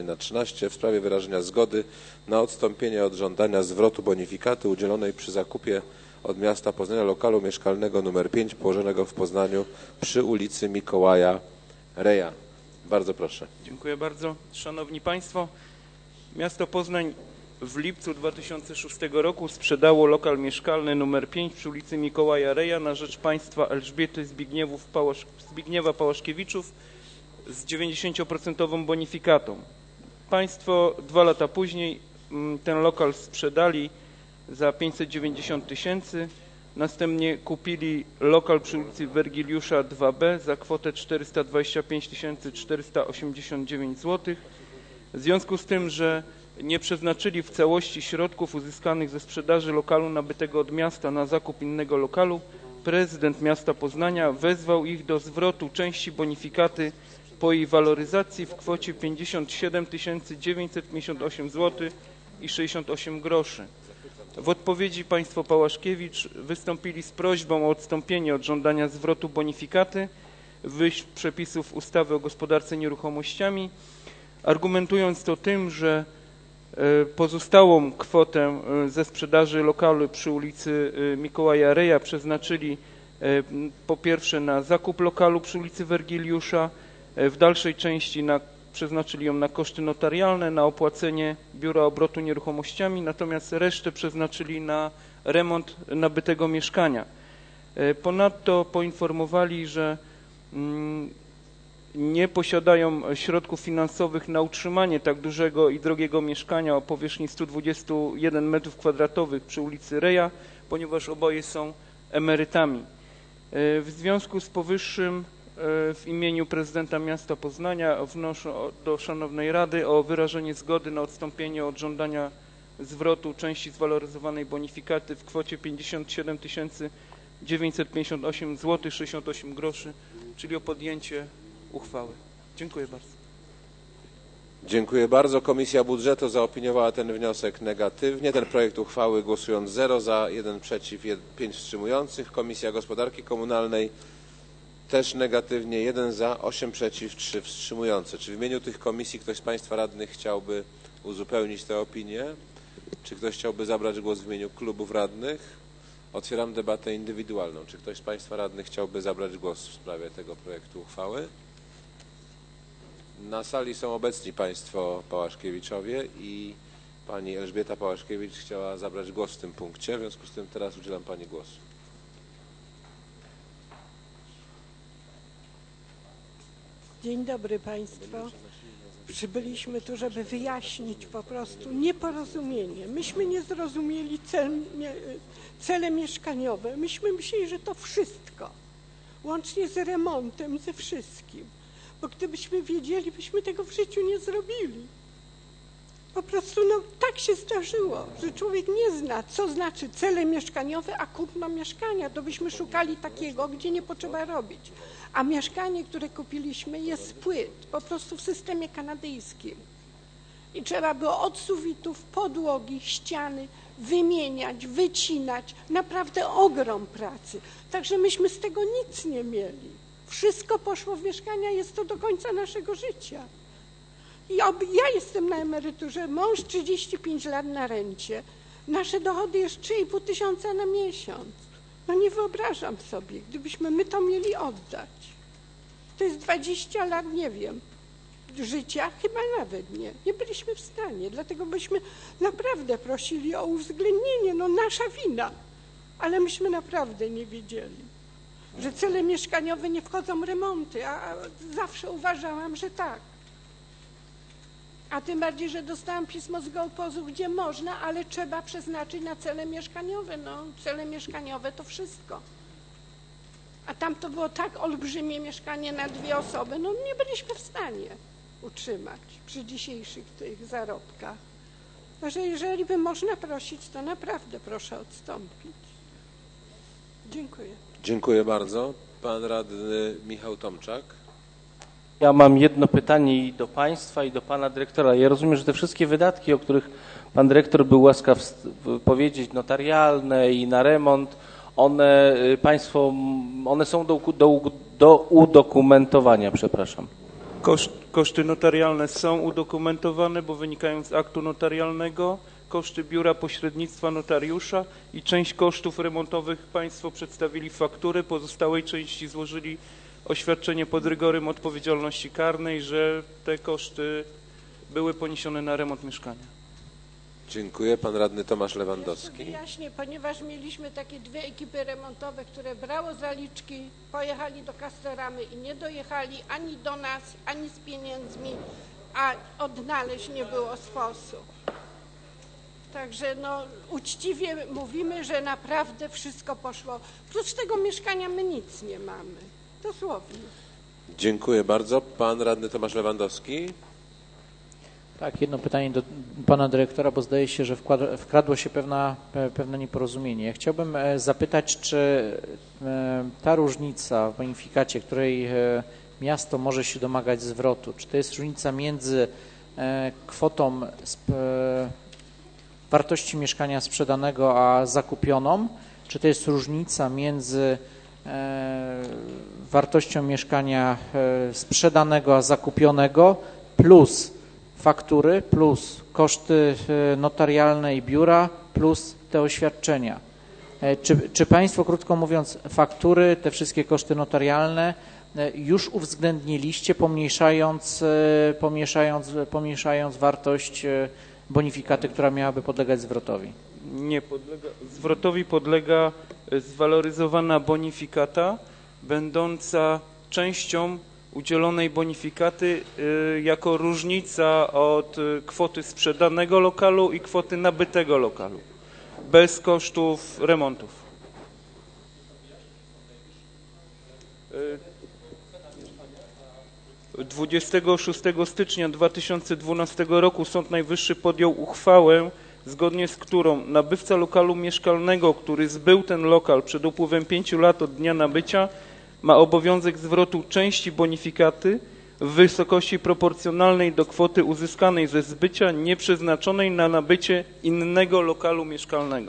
na 13 w sprawie wyrażenia zgody na odstąpienie od żądania zwrotu bonifikaty udzielonej przy zakupie od miasta Poznania lokalu mieszkalnego nr 5 położonego w Poznaniu przy ulicy Mikołaja Reja. Bardzo proszę. Dziękuję bardzo. Szanowni Państwo, miasto Poznań w lipcu 2006 roku sprzedało lokal mieszkalny nr 5 przy ulicy Mikołaja Reja na rzecz państwa Elżbiety Zbigniewa Pałaszkiewiczów z 90% bonifikatą. Państwo 2 lata później ten lokal sprzedali za 590 000. Następnie kupili lokal przy ulicy Wergiliusza 2B za kwotę 425 489 zł. W związku z tym, że nie przeznaczyli w całości środków uzyskanych ze sprzedaży lokalu nabytego od miasta na zakup innego lokalu, prezydent miasta Poznania wezwał ich do zwrotu części bonifikaty po jej waloryzacji w kwocie 57 958 zł i 68 groszy. W odpowiedzi państwo Pałaszkiewicz wystąpili z prośbą o odstąpienie od żądania zwrotu bonifikaty w myśl przepisów ustawy o gospodarce nieruchomościami, argumentując to tym, że pozostałą kwotę ze sprzedaży lokalu przy ulicy Mikołaja Reja przeznaczyli po pierwsze na zakup lokalu przy ulicy Wergiliusza, w dalszej części przeznaczyli ją na koszty notarialne, na opłacenie Biura Obrotu Nieruchomościami, natomiast resztę przeznaczyli na remont nabytego mieszkania. Ponadto poinformowali, że nie posiadają środków finansowych na utrzymanie tak dużego i drogiego mieszkania o powierzchni 121 m2 przy ulicy Reja, ponieważ oboje są emerytami. W związku z powyższym w imieniu prezydenta miasta Poznania wnoszę do Szanownej Rady o wyrażenie zgody na odstąpienie od żądania zwrotu części zwaloryzowanej bonifikaty w kwocie 57 958 zł 68 groszy, czyli o podjęcie uchwały. Dziękuję bardzo. Dziękuję bardzo. Komisja Budżetu zaopiniowała ten wniosek negatywnie. Ten projekt uchwały głosując 0 za, 1 przeciw, 5 wstrzymujących. Komisja Gospodarki Komunalnej też negatywnie, 1 za, 8 przeciw, 3 wstrzymujące. Czy w imieniu tych komisji ktoś z Państwa radnych chciałby uzupełnić tę opinię? Czy ktoś chciałby zabrać głos w imieniu klubów radnych? Otwieram debatę indywidualną. Czy ktoś z Państwa radnych chciałby zabrać głos w sprawie tego projektu uchwały? Na sali są obecni Państwo Pałaszkiewiczowie i Pani Elżbieta Pałaszkiewicz chciała zabrać głos w tym punkcie. W związku z tym teraz udzielam Pani głosu. Dzień dobry Państwu. Przybyliśmy tu, żeby wyjaśnić po prostu nieporozumienie. Myśmy nie zrozumieli cele mieszkaniowe. Myśmy myśleli, że to wszystko, łącznie z remontem, ze wszystkim. Bo gdybyśmy wiedzieli, byśmy tego w życiu nie zrobili. Po prostu tak się zdarzyło, że człowiek nie zna, co znaczy cele mieszkaniowe, a kupno mieszkania. To byśmy szukali takiego, gdzie nie potrzeba robić. A mieszkanie, które kupiliśmy, jest z płyt, po prostu w systemie kanadyjskim. I trzeba było od sufitów, podłogi, ściany wymieniać, wycinać. Naprawdę ogrom pracy. Także myśmy z tego nic nie mieli. Wszystko poszło w mieszkania, jest to do końca naszego życia. I ja jestem na emeryturze, mąż 35 lat na rencie. Nasze dochody jest 3,5 tysiąca na miesiąc. No nie wyobrażam sobie, gdybyśmy my to mieli oddać. To jest 20 lat, nie wiem, życia, chyba nawet nie. Nie byliśmy w stanie, dlatego byśmy naprawdę prosili o uwzględnienie, nasza wina. Ale myśmy naprawdę nie wiedzieli, że cele mieszkaniowe nie wchodzą remonty, a zawsze uważałam, że tak. A tym bardziej, że dostałam pismo z Geopozu, gdzie można, ale trzeba przeznaczyć na cele mieszkaniowe. Cele mieszkaniowe to wszystko. A tam to było tak olbrzymie mieszkanie na 2 osoby, nie byliśmy w stanie utrzymać przy dzisiejszych tych zarobkach. Także jeżeli by można prosić, to naprawdę proszę odstąpić. Dziękuję. Dziękuję bardzo. Pan radny Michał Tomczak. Ja mam jedno pytanie i do Państwa, i do Pana Dyrektora. Ja rozumiem, że te wszystkie wydatki, o których Pan Dyrektor był łaskaw powiedzieć, notarialne i na remont, one są do udokumentowania, przepraszam. Koszty notarialne są udokumentowane, bo wynikają z aktu notarialnego. Koszty biura pośrednictwa notariusza i część kosztów remontowych Państwo przedstawili faktury, pozostałej części złożyli oświadczenie pod rygorem odpowiedzialności karnej, że te koszty były poniesione na remont mieszkania. Dziękuję. Pan radny Tomasz Lewandowski. Wyjaśnię, ponieważ mieliśmy takie dwie ekipy remontowe, które brało zaliczki, pojechali do Castoramy i nie dojechali ani do nas, ani z pieniędzmi, a odnaleźć nie było sposób. Także no, uczciwie mówimy, że naprawdę wszystko poszło. Prócz tego mieszkania my nic nie mamy. Dosłownie. Dziękuję bardzo. Pan radny Tomasz Lewandowski. Tak, jedno pytanie do pana dyrektora, bo zdaje się, że wkradło się pewne nieporozumienie. Ja chciałbym zapytać, czy ta różnica w bonifikacie, której miasto może się domagać zwrotu, czy to jest różnica między kwotą wartości mieszkania sprzedanego a zakupioną, czy to jest różnica między wartością mieszkania sprzedanego a zakupionego plus faktury, plus koszty notarialne i biura, plus te oświadczenia. Czy Państwo, krótko mówiąc, faktury, te wszystkie koszty notarialne już uwzględniliście, pomniejszając wartość bonifikaty, która miałaby podlegać zwrotowi? Nie podlega. Zwrotowi podlega zwaloryzowana bonifikata, będąca częścią udzielonej bonifikaty jako różnica od kwoty sprzedanego lokalu i kwoty nabytego lokalu, bez kosztów remontów. 26 stycznia 2012 roku Sąd Najwyższy podjął uchwałę, zgodnie z którą nabywca lokalu mieszkalnego, który zbył ten lokal przed upływem 5 lat od dnia nabycia, ma obowiązek zwrotu części bonifikaty w wysokości proporcjonalnej do kwoty uzyskanej ze zbycia nieprzeznaczonej na nabycie innego lokalu mieszkalnego.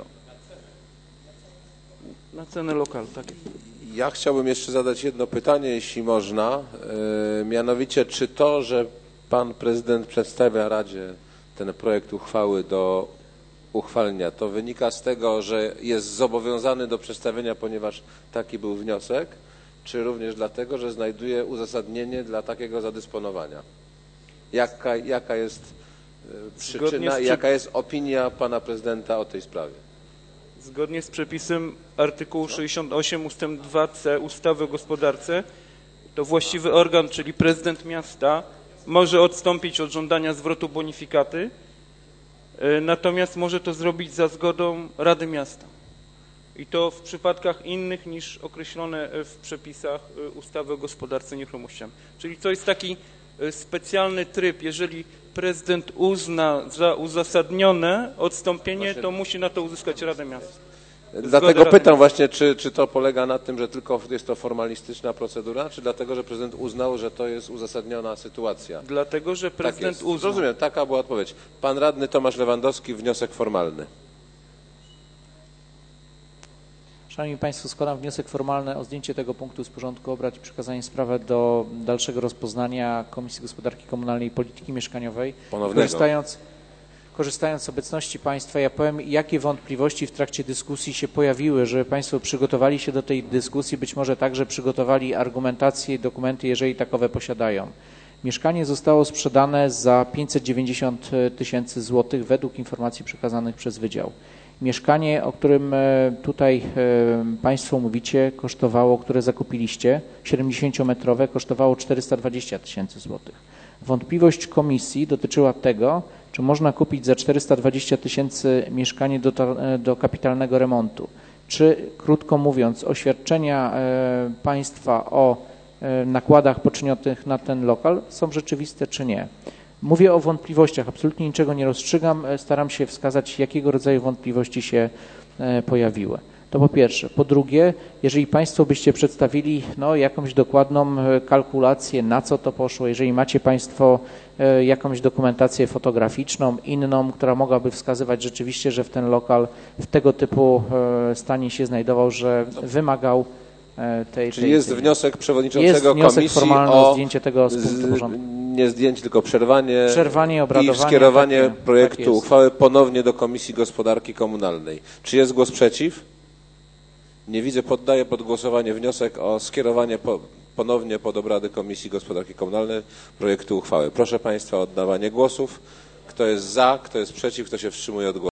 Na cenę lokalu, tak jest. Ja chciałbym jeszcze zadać jedno pytanie, jeśli można. Mianowicie, czy to, że pan prezydent przedstawia Radzie ten projekt uchwały do uchwalenia, to wynika z tego, że jest zobowiązany do przedstawienia, ponieważ taki był wniosek, czy również dlatego, że znajduje uzasadnienie dla takiego zadysponowania? Jaka jest przyczyna i jaka jest opinia pana prezydenta o tej sprawie? Zgodnie z przepisem artykułu 68 ust. 2c ustawy o gospodarce, to właściwy organ, czyli prezydent miasta, może odstąpić od żądania zwrotu bonifikaty, natomiast może to zrobić za zgodą Rady Miasta. I to w przypadkach innych niż określone w przepisach ustawy o gospodarce nieruchomościami. Czyli to jest taki specjalny tryb, jeżeli prezydent uzna za uzasadnione odstąpienie, to musi na to uzyskać Radę Miasta. Dlatego pytam właśnie, czy to polega na tym, że tylko jest to formalistyczna procedura, czy dlatego, że prezydent uznał, że to jest uzasadniona sytuacja? Dlatego, że prezydent uznał. Rozumiem, taka była odpowiedź. Pan radny Tomasz Lewandowski, wniosek formalny. Szanowni Państwo, składam wniosek formalny o zdjęcie tego punktu z porządku obrad i przekazanie sprawy do dalszego rozpoznania Komisji Gospodarki Komunalnej i Polityki Mieszkaniowej. Korzystając z obecności Państwa, ja powiem, jakie wątpliwości w trakcie dyskusji się pojawiły, żeby Państwo przygotowali się do tej dyskusji, być może także przygotowali argumentację i dokumenty, jeżeli takowe posiadają. Mieszkanie zostało sprzedane za 590 000 złotych według informacji przekazanych przez Wydział. Mieszkanie, o którym tutaj Państwo mówicie, kosztowało, które zakupiliście, 70-metrowe, kosztowało 420 000 złotych. Wątpliwość komisji dotyczyła tego, czy można kupić za 420 000 mieszkanie do kapitalnego remontu. Czy, krótko mówiąc, oświadczenia państwa o nakładach poczynionych na ten lokal są rzeczywiste, czy nie? Mówię o wątpliwościach, absolutnie niczego nie rozstrzygam, staram się wskazać, jakiego rodzaju wątpliwości się pojawiły. To po pierwsze. Po drugie, jeżeli Państwo byście przedstawili jakąś dokładną kalkulację, na co to poszło, jeżeli macie Państwo jakąś dokumentację fotograficzną, inną, która mogłaby wskazywać rzeczywiście, że w ten lokal w tego typu stanie się znajdował, że wymagał Czyli jest wniosek przewodniczącego jest wniosek komisji formalny o o zdjęcie tego z punktu porządku. nie zdjęcie, tylko przerwanie Przerwanie obradowania. i skierowanie tak projektu jest. uchwały ponownie do Komisji Gospodarki Komunalnej. Czy jest głos przeciw? Nie widzę. Poddaję pod głosowanie wniosek o skierowanie ponownie pod obrady Komisji Gospodarki Komunalnej projektu uchwały. Proszę Państwa o oddawanie głosów. Kto jest za, kto jest przeciw, kto się wstrzymuje od głosu.